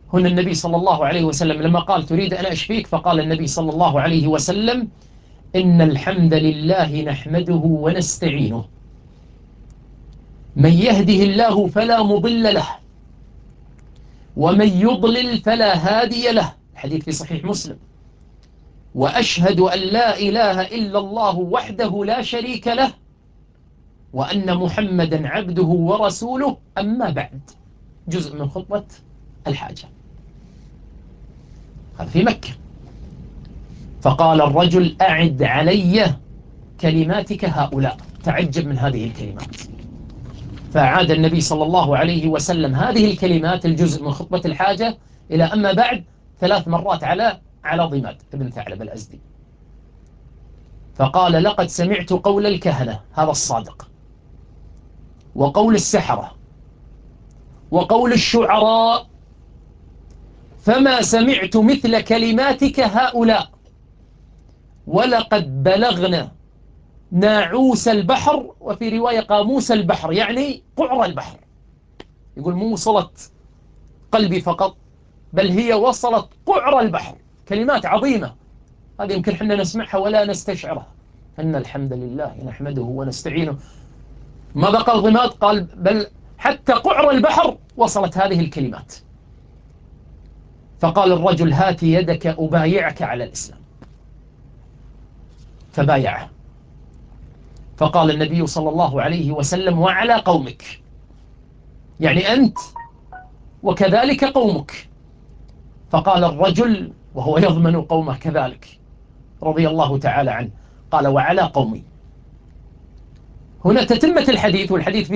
هنا النبي صلى الله عليه وسلم لما قال تريد أن أشفيك، فقال النبي صلى الله عليه وسلم إن الحمد لله نحمده ونستعينه، من يهده الله فلا مضل له، ومن يضلل فلا هادي له. الحديث في صحيح مسلم. وأشهد أن لا إله إلا الله وحده لا شريك له، وأن محمدا عبده ورسوله. أما بعد. جزء من خطبة الحاجة. هذا في مكة. فقال الرجل أعد علي كلماتك هؤلاء. تعجب من هذه الكلمات. فأعاد النبي صلى الله عليه وسلم هذه الكلمات الجزء من خطبة الحاجة إلى أما بعد 3 مرات على ضماد ابن ثعلب الأزدي. فقال لقد سمعت قول الكهنة، هذا الصادق، وقول السحرة، وقول الشعراء، فما سمعت مثل كلماتك هؤلاء، ولقد بلغنا ناعوس البحر، وفي رواية قاموس البحر، يعني قعر البحر. يقول مو وصلت قلبي فقط، بل هي وصلت قعر البحر. كلمات عظيمة، هذه يمكن حنا نسمعها ولا نستشعرها. إن الحمد لله نحمده ونستعينه. ماذا قال ضماد؟ قال بل حتى قعر البحر وصلت هذه الكلمات. فقال الرجل هات يدك أبايعك على الإسلام. فبايعه. فقال النبي صلى الله عليه وسلم وعلى قومك، يعني أنت وكذلك قومك. فقال الرجل وهو يضمن قومه كذلك رضي الله تعالى عنه، قال وعلى قومي. هنا تتمة الحديث، والحديث